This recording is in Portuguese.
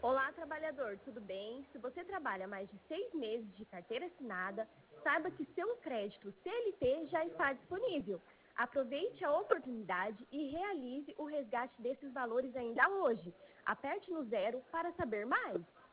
Olá, trabalhador, tudo bem? Se você trabalha mais de 6 meses de carteira assinada, saiba que seu crédito CLT já está disponível. Aproveite a oportunidade e realize o resgate desses valores ainda hoje. Aperte no zero para saber mais.